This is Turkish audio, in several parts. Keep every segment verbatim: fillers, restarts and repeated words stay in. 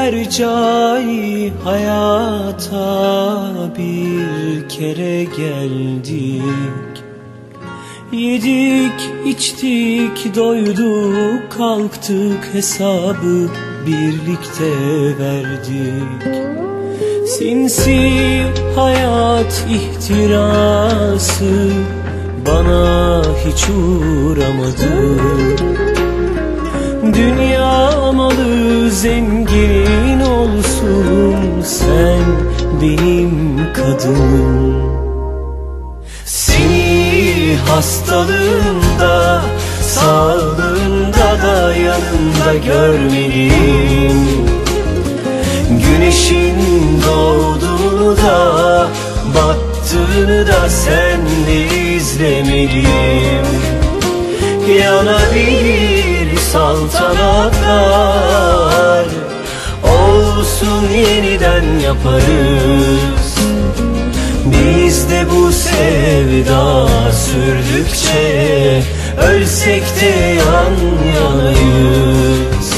hercai hayata bir kere geldik. Yedik, içtik, doyduk, kalktık, hesabı birlikte verdik. Sinsi hayat ihtirası bana hiç uğramadı. Dünya malı zengin olsun, sen benim kadınım. Seni hastalığında, sağlığında da yanımda görmeliyim. Güneşin doğduğunu da battığını da senle izlemeliyim. Yanabilir saltanatlar, olsun yeniden yaparız. Biz de bu sevda sürdükçe ölsek de yan yanayız.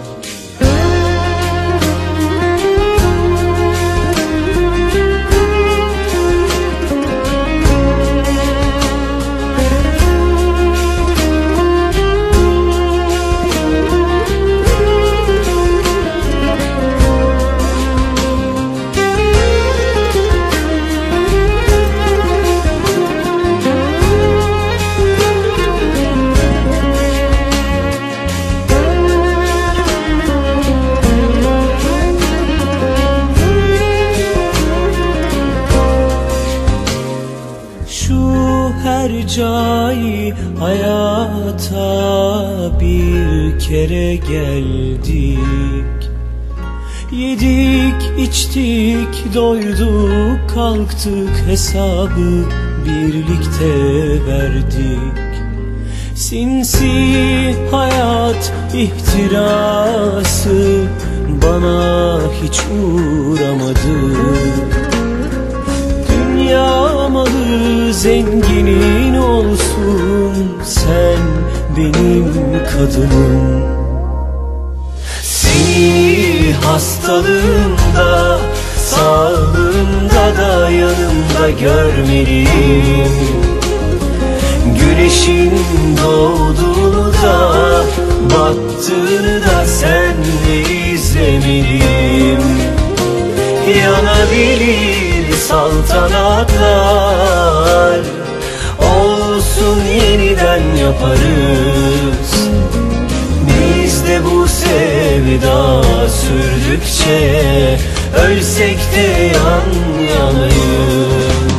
Hercai hayata bir kere geldik. Yedik, içtik, doyduk, kalktık, hesabı birlikte verdik. Sinsi hayat ihtirası bana hiç uğramadı. Dünya malı zenginin olsun, sen benim kadınım. Seni hastalığında, sağlığında da yanımda görmeliyim. Güneşin doğduğunu da battığını da senle izlemeliyim. Yanabilir saltanatlar, olsun yeniden yaparız. Biz de bu sevda sürdükçe ölsek de yan yanayız.